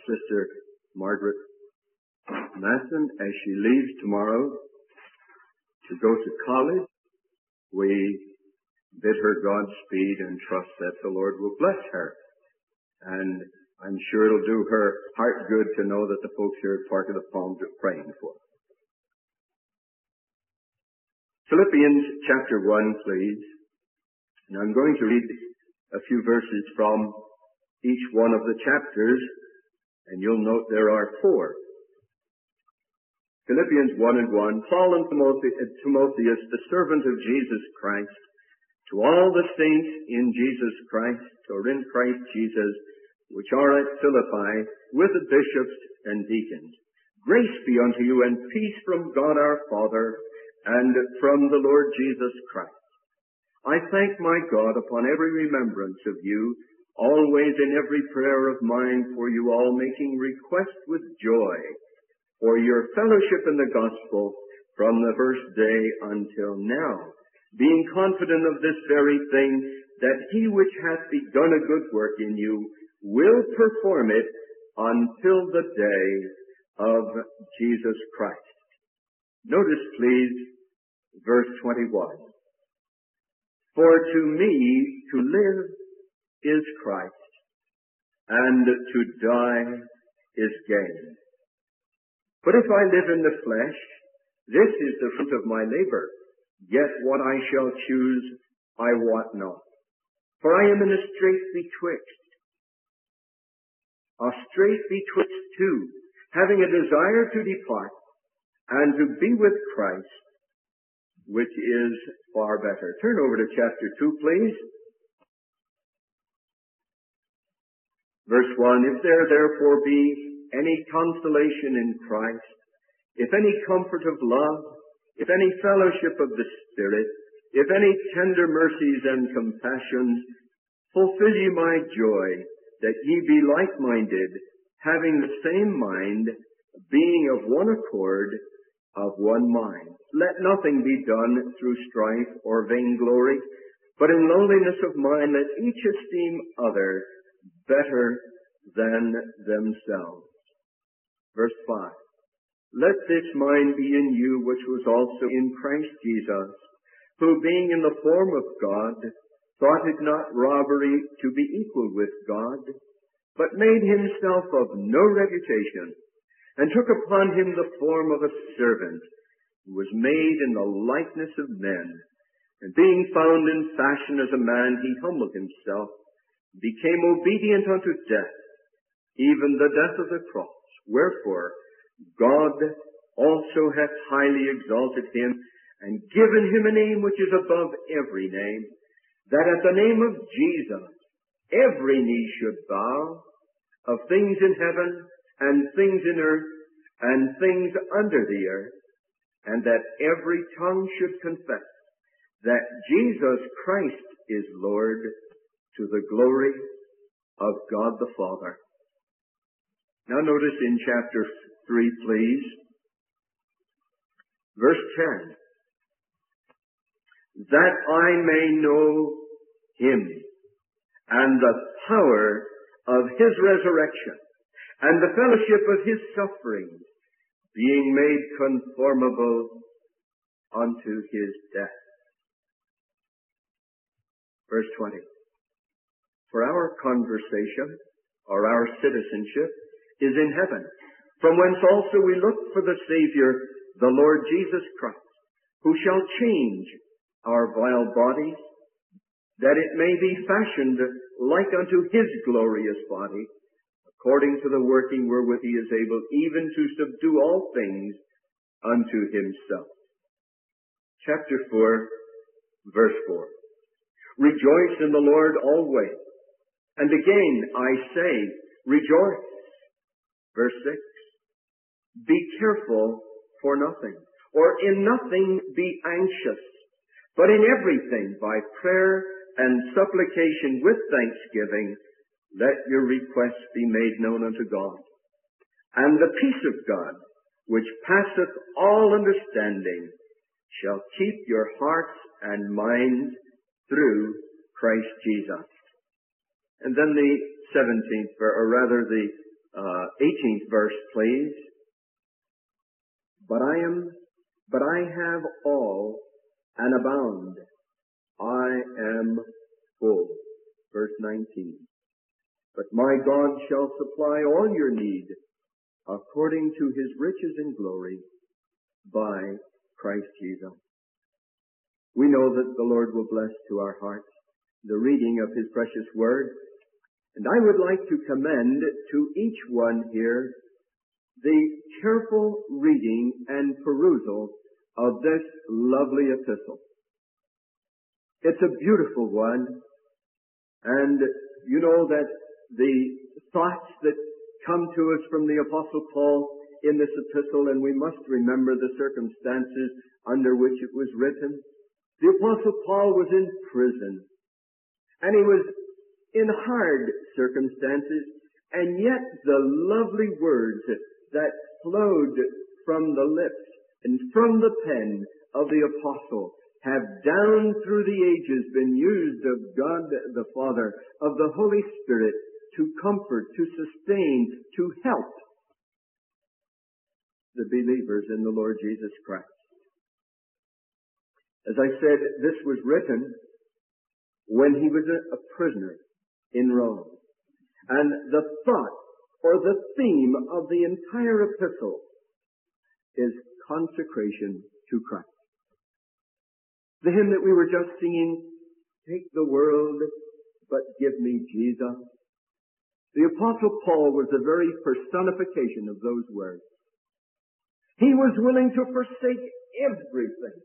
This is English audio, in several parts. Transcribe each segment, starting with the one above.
Sister Margaret Masson as she leaves tomorrow to go to college. We bid her Godspeed and trust that the Lord will bless her. And I'm sure it'll do her heart good to know that the folks here at Park of the Palms are praying for her. Philippians chapter 1, please. And I'm going to read a few verses from each one of the chapters, and you'll note there are 4. Philippians 1 and 1, Paul and Timotheus, the servant of Jesus Christ, to all the saints in Jesus Christ, or in Christ Jesus, which are at Philippi, with the bishops and deacons. Grace be unto you and peace from God our Father and from the Lord Jesus Christ. I thank my God upon every remembrance of you, always in every prayer of mine for you all, making request with joy for your fellowship in the gospel from the first day until now, being confident of this very thing, that he which hath begun a good work in you will perform it until the day of Jesus Christ. Notice, please, verse 21. For to me to live is Christ, and to die is gain. But if I live in the flesh, this is the fruit of my labor. Yet what I shall choose, I wot not. For I am in a strait betwixt two, having a desire to depart, and to be with Christ, which is far better. Turn over to chapter 2, please. Verse 1, If there therefore be any consolation in Christ, if any comfort of love, if any fellowship of the Spirit, if any tender mercies and compassions, fulfill ye my joy, that ye be like-minded, having the same mind, being of one accord, of one mind. Let nothing be done through strife or vainglory, but in lowliness of mind let each esteem other better than themselves. Verse 5. Let this mind be in you which was also in Christ Jesus, who being in the form of God, thought it not robbery to be equal with God, but made himself of no reputation, and took upon him the form of a servant, who was made in the likeness of men. And being found in fashion as a man, he humbled himself, became obedient unto death, even the death of the cross. Wherefore God also hath highly exalted him, and given him a name which is above every name, that at the name of Jesus every knee should bow, of things in heaven, and things in earth, and things under the earth, and that every tongue should confess that Jesus Christ is Lord, to the glory of God the Father. Now notice in chapter 3, please, verse 10. That I may know him, and the power of his resurrection, and the fellowship of his sufferings, being made conformable unto his death. Verse 20. For our conversation, or our citizenship, is in heaven, from whence also we look for the Savior, the Lord Jesus Christ, who shall change our vile bodies, that it may be fashioned like unto his glorious body, according to the working wherewith he is able even to subdue all things unto himself. Chapter 4, verse 4. Rejoice in the Lord always. And again I say, rejoice. Verse 6. Be careful for nothing, or in nothing be anxious, but in everything by prayer and supplication with thanksgiving, let your requests be made known unto God. And the peace of God, which passeth all understanding, shall keep your hearts and minds through Christ Jesus. And then the 17th, or rather the 18th verse, please. But I have all and abound. I am full. Verse 19. But my God shall supply all your need according to his riches in glory by Christ Jesus. We know that the Lord will bless to our hearts the reading of his precious word. And I would like to commend to each one here the careful reading and perusal of this lovely epistle. It's a beautiful one, and you know that the thoughts that come to us from the Apostle Paul in this epistle, and we must remember the circumstances under which it was written. The Apostle Paul was in prison, and he was in hard circumstances, and yet the lovely words that flowed from the lips and from the pen of the apostle have down through the ages been used of God the Father, of the Holy Spirit, to comfort, to sustain, to help the believers in the Lord Jesus Christ. As I said, this was written when he was a prisoner in Rome. And the thought or the theme of the entire epistle is consecration to Christ. The hymn that we were just singing, "Take the world, but give me Jesus." The Apostle Paul was the very personification of those words. He was willing to forsake everything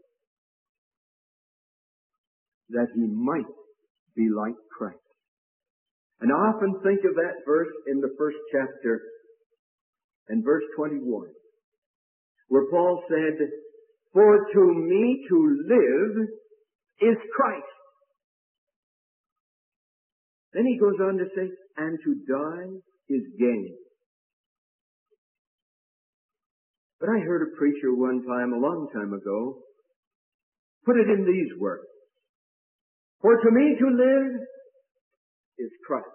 that he might be like Christ. And I often think of that verse in the first chapter and verse 21, where Paul said, "For to me to live is Christ." Then he goes on to say, "And to die is gain." But I heard a preacher one time, a long time ago, put it in these words: "For to me to live is Christ,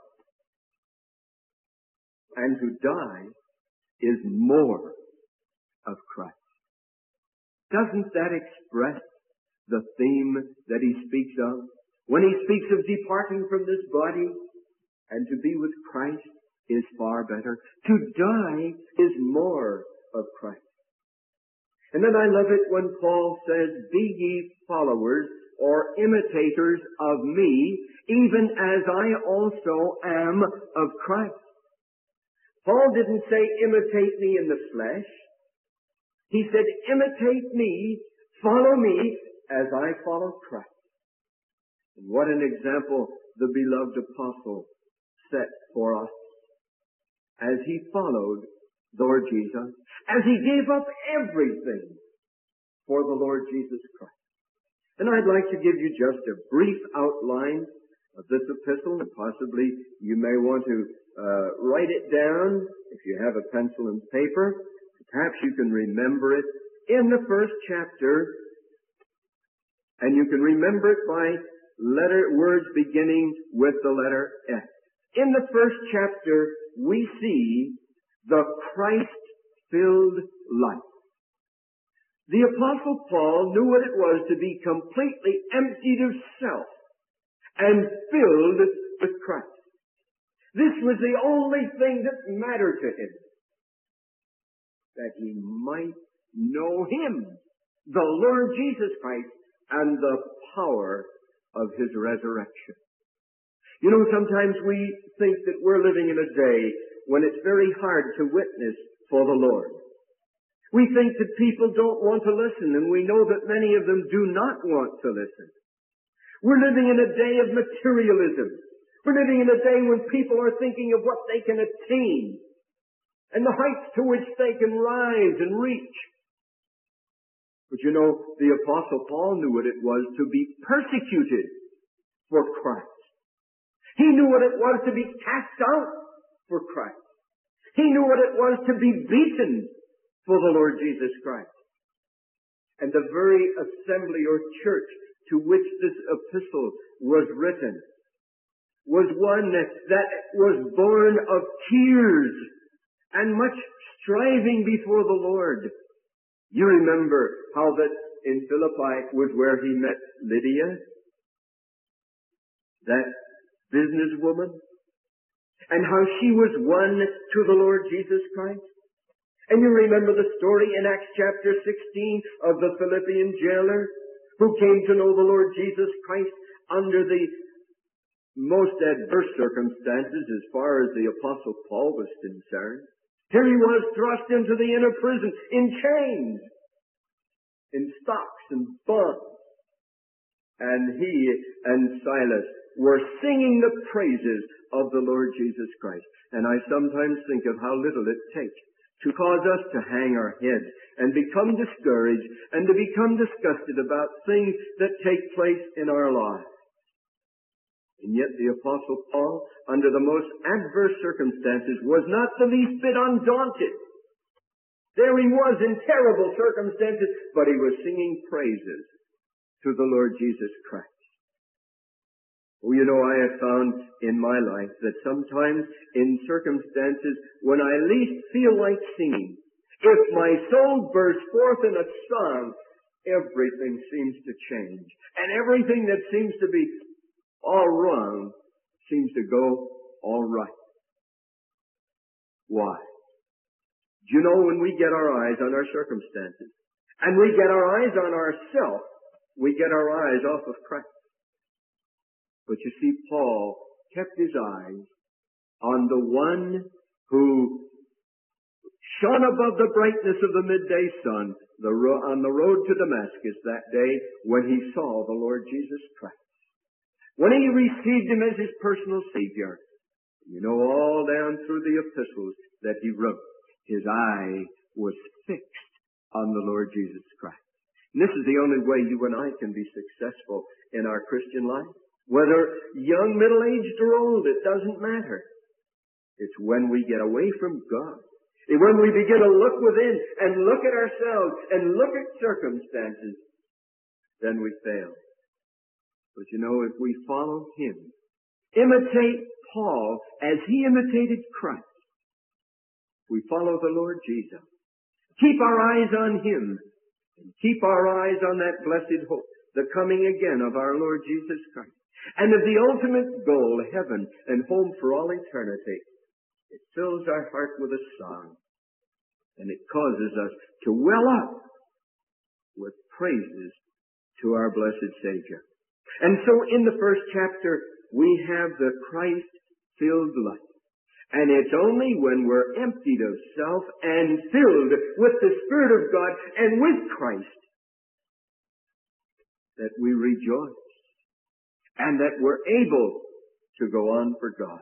and to die is more of Christ." Doesn't that express the theme that he speaks of? When he speaks of departing from this body and to be with Christ is far better. To die is more of Christ. And then I love it when Paul says, "Be ye followers or imitators of me, even as I also am of Christ." Paul didn't say, "Imitate me in the flesh." He said, "Imitate me, follow me as I follow Christ." And what an example the beloved apostle set for us as he followed the Lord Jesus, as he gave up everything for the Lord Jesus Christ. And I'd like to give you just a brief outline of this epistle, and possibly you may want to write it down if you have a pencil and paper. Perhaps you can remember it in the first chapter, and you can remember it by words beginning with the letter S. In the first chapter, we see the Christ-filled life. The Apostle Paul knew what it was to be completely emptied of self and filled with Christ. This was the only thing that mattered to him, that he might know him, the Lord Jesus Christ, and the power of his resurrection. You know, sometimes we think that we're living in a day when it's very hard to witness for the Lord. We think that people don't want to listen, and we know that many of them do not want to listen. We're living in a day of materialism. We're living in a day when people are thinking of what they can attain and the heights to which they can rise and reach. But you know, the Apostle Paul knew what it was to be persecuted for Christ. He knew what it was to be cast out for Christ. He knew what it was to be beaten for the Lord Jesus Christ. And the very assembly or church to which this epistle was written was one that was born of tears and much striving before the Lord. You remember how that in Philippi was where he met Lydia, that businesswoman, and how she was won to the Lord Jesus Christ. And you remember the story in Acts chapter 16 of the Philippian jailer who came to know the Lord Jesus Christ under the most adverse circumstances as far as the Apostle Paul was concerned. Here he was thrust into the inner prison in chains, in stocks and bonds. And he and Silas were singing the praises of the Lord Jesus Christ. And I sometimes think of how little it takes to cause us to hang our heads and become discouraged and to become disgusted about things that take place in our lives. And yet the Apostle Paul, under the most adverse circumstances, was not the least bit undaunted. There he was in terrible circumstances, but he was singing praises to the Lord Jesus Christ. Oh, you know, I have found in my life that sometimes in circumstances when I least feel like singing, if my soul bursts forth in a song, everything seems to change. And everything that seems to be all wrong seems to go all right. Why? Do you know, when we get our eyes on our circumstances and we get our eyes on ourselves, we get our eyes off of Christ. But you see, Paul kept his eyes on the one who shone above the brightness of the midday sun on the road to Damascus that day when he saw the Lord Jesus Christ. When he received him as his personal Savior. You know, all down through the epistles that he wrote, his eye was fixed on the Lord Jesus Christ. And this is the only way you and I can be successful in our Christian life. Whether young, middle-aged, or old, it doesn't matter. It's when we get away from God. When we begin to look within and look at ourselves and look at circumstances, then we fail. But you know, if we follow him, imitate Paul as he imitated Christ, we follow the Lord Jesus, keep our eyes on him, and keep our eyes on that blessed hope, the coming again of our Lord Jesus Christ, and of the ultimate goal, heaven and home for all eternity, it fills our heart with a song, and it causes us to well up with praises to our blessed Savior. And so in the first chapter, we have the Christ-filled life. And it's only when we're emptied of self and filled with the Spirit of God and with Christ that we rejoice and that we're able to go on for God.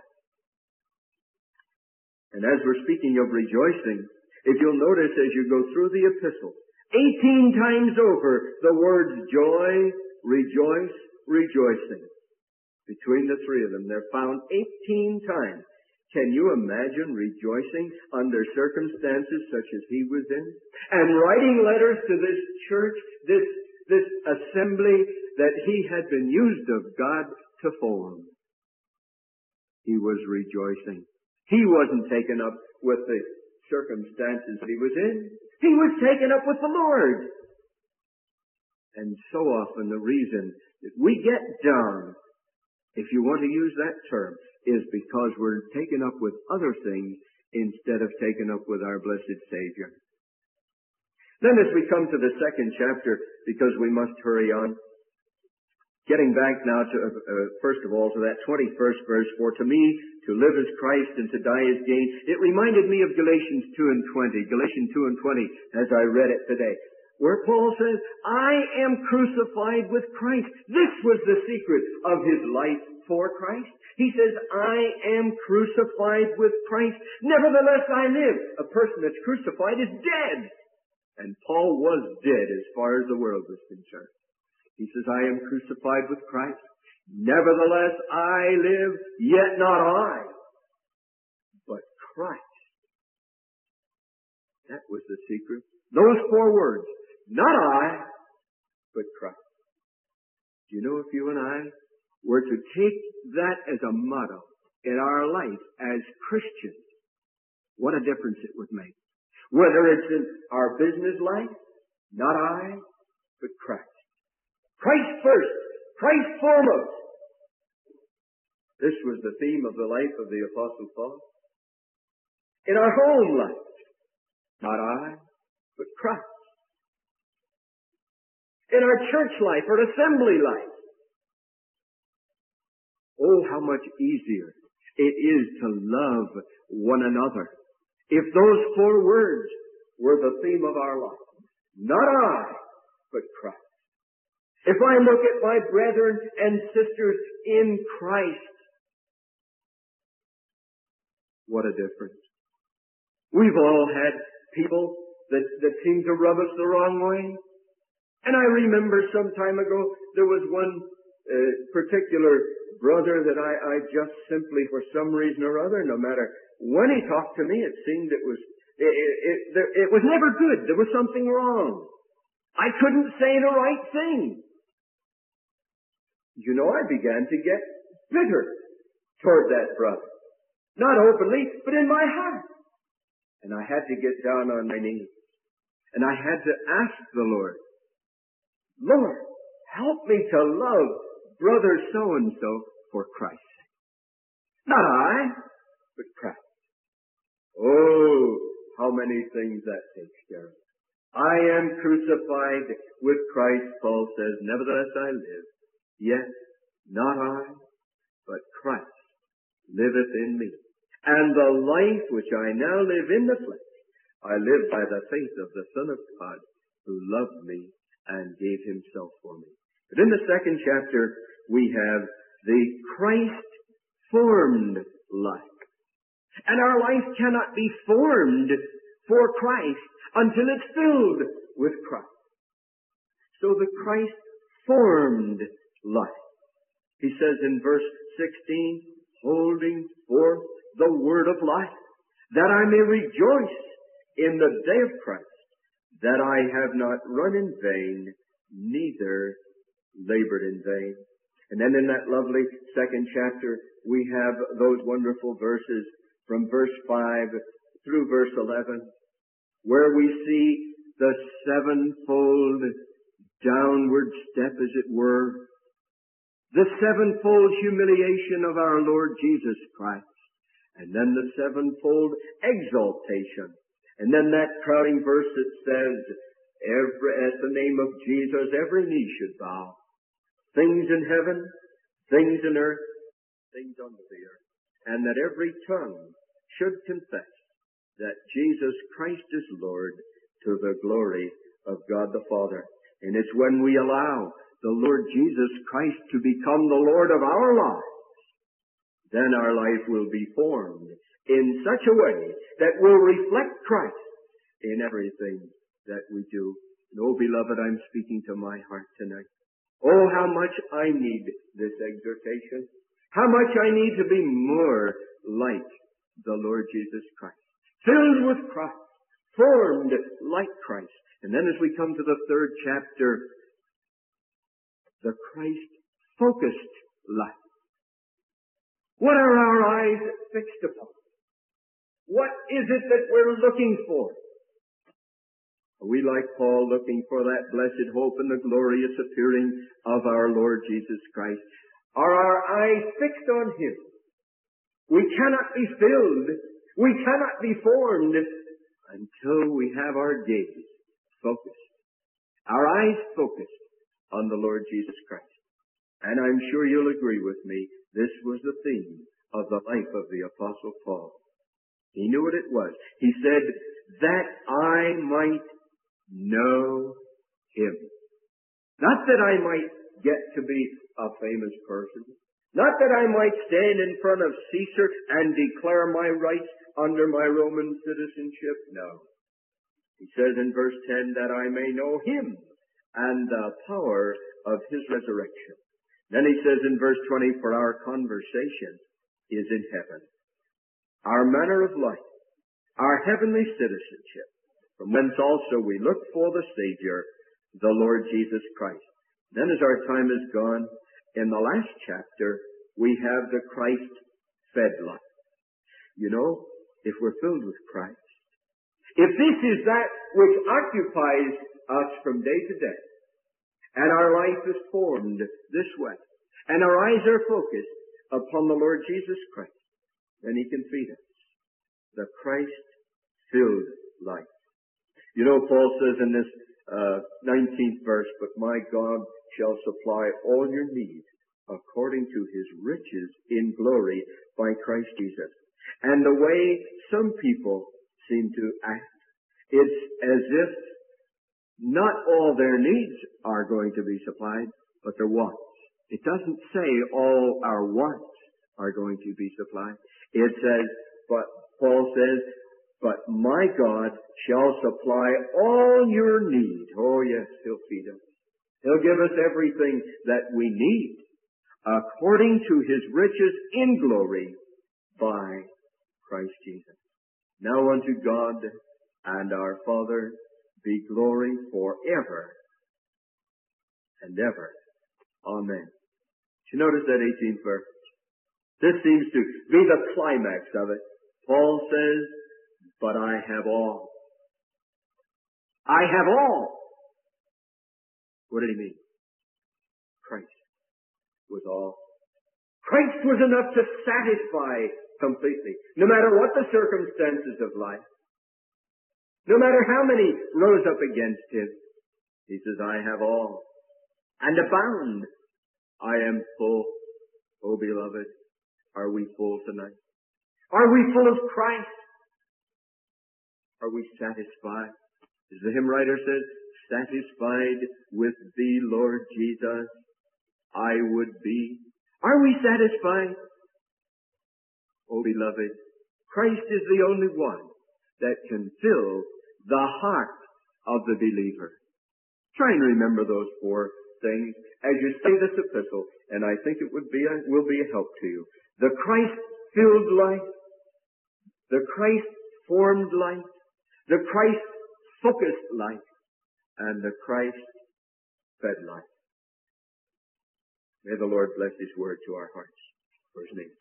And as we're speaking of rejoicing, if you'll notice as you go through the epistle, 18 times over the words joy, rejoice, rejoicing. Between the three of them, they're found 18 times. Can you imagine rejoicing under circumstances such as he was in? And writing letters to this church, this assembly that he had been used of God to form. He was rejoicing. He wasn't taken up with the circumstances he was in. He was taken up with the Lord. And so often the reason that we get down, if you want to use that term, is because we're taken up with other things instead of taken up with our blessed Savior. Then as we come to the second chapter, because we must hurry on, getting back now to, first of all, to that 21st verse, for to me to live is Christ and to die is gain. It reminded me of Galatians 2:20, Galatians 2:20, as I read it today, where Paul says, I am crucified with Christ. This was the secret of his life for Christ. He says, I am crucified with Christ. Nevertheless I live. A person that's crucified is dead. And Paul was dead as far as the world was concerned. He says, I am crucified with Christ. Nevertheless I live, yet not I, but Christ. That was the secret. Those 4 words. Not I, but Christ. Do you know, if you and I were to take that as a motto in our life as Christians, What a difference it would make. Whether it's in our business life, not I, but Christ. Christ first, Christ foremost. This was the theme of the life of the Apostle Paul. In our home life, not I, but Christ. In our church life or assembly life. Oh, how much easier it is to love one another if those 4 words were the theme of our life. Not I, but Christ. If I look at my brethren and sisters in Christ, what a difference. We've all had people that seem to rub us the wrong way. And I remember some time ago, there was one particular brother that I just simply, for some reason or other, no matter when he talked to me, it seemed it was never good. There was something wrong. I couldn't say the right thing. You know, I began to get bitter toward that brother. Not openly, but in my heart. And I had to get down on my knees. And I had to ask the Lord, Lord, help me to love brother so-and-so for Christ's sake. Not I, but Christ. Oh, how many things that takes care of. I am crucified with Christ, Paul says, nevertheless I live. Yet, not I, but Christ liveth in me. And the life which I now live in the flesh, I live by the faith of the Son of God, who loved me and gave himself for me. But in the 2nd chapter, we have the Christ-formed life. And our life cannot be formed for Christ until it's filled with Christ. So the Christ-formed life. He says in verse 16, holding forth the word of life, that I may rejoice in the day of Christ, that I have not run in vain, neither labored in vain. And then in that lovely 2nd chapter, we have those wonderful verses from verse 5 through verse 11, where we see the 7-fold downward step, as it were, the 7-fold humiliation of our Lord Jesus Christ, and then the 7-fold exaltation, and then that crowning verse that says, at the name of Jesus, every knee should bow. Things in heaven, things in earth, things under the earth. And that every tongue should confess that Jesus Christ is Lord, to the glory of God the Father. And it's when we allow the Lord Jesus Christ to become the Lord of our lives, then our life will be formed in such a way that will reflect Christ in everything that we do. And oh, beloved, I'm speaking to my heart tonight. Oh, how much I need this exhortation. How much I need to be more like the Lord Jesus Christ. Filled with Christ. Formed like Christ. And then as we come to the 3rd chapter, the Christ-focused life. What are our eyes fixed upon? What is it that we're looking for? Are we like Paul looking for that blessed hope and the glorious appearing of our Lord Jesus Christ? Are our eyes fixed on Him? We cannot be filled, we cannot be formed until we have our gaze focused. Our eyes focused on the Lord Jesus Christ. And I'm sure you'll agree with me, this was the theme of the life of the Apostle Paul. He knew what it was. He said, that I might know Him. Not that I might get to be a famous person. Not that I might stand in front of Caesar and declare my rights under my Roman citizenship. No. He says in verse 10, that I may know Him and the power of His resurrection. Then he says in verse 20, for our conversation is in heaven. Our manner of life, our heavenly citizenship, from whence also we look for the Savior, the Lord Jesus Christ. Then as our time is gone, in the last chapter, we have the Christ-fed life. You know, if we're filled with Christ, if this is that which occupies us from day to day, and our life is formed this way, and our eyes are focused upon the Lord Jesus Christ, then He can feed us the Christ-filled life. You know, Paul says in this 19th verse, "But my God shall supply all your need according to His riches in glory by Christ Jesus." And the way some people seem to act, it's as if not all their needs are going to be supplied, but their wants. It doesn't say all our wants are going to be supplied. It says, but Paul says, "But my God shall supply all your need." Oh yes, He'll feed us. He'll give us everything that we need according to His riches in glory by Christ Jesus. Now unto God and our Father be glory forever and ever. Amen. You notice that 18th verse? This seems to be the climax of it. Paul says, "But I have all." I have all. What did he mean? Christ was all. Christ was enough to satisfy completely, no matter what the circumstances of life, no matter how many rose up against Him. He says, "I have all, and abound. I am full." Oh, beloved, are we full tonight? Are we full of Christ? Are we satisfied? As the hymn writer says, "Satisfied with Thee, Lord Jesus, I would be." Are we satisfied? Oh, beloved, Christ is the only one that can fill the heart of the believer. Try and remember those four things as you study this epistle, and I think it will be a help to you. The Christ-filled life, the Christ-formed life, the Christ-focused life, and the Christ-fed life. May the Lord bless His word to our hearts. For His name.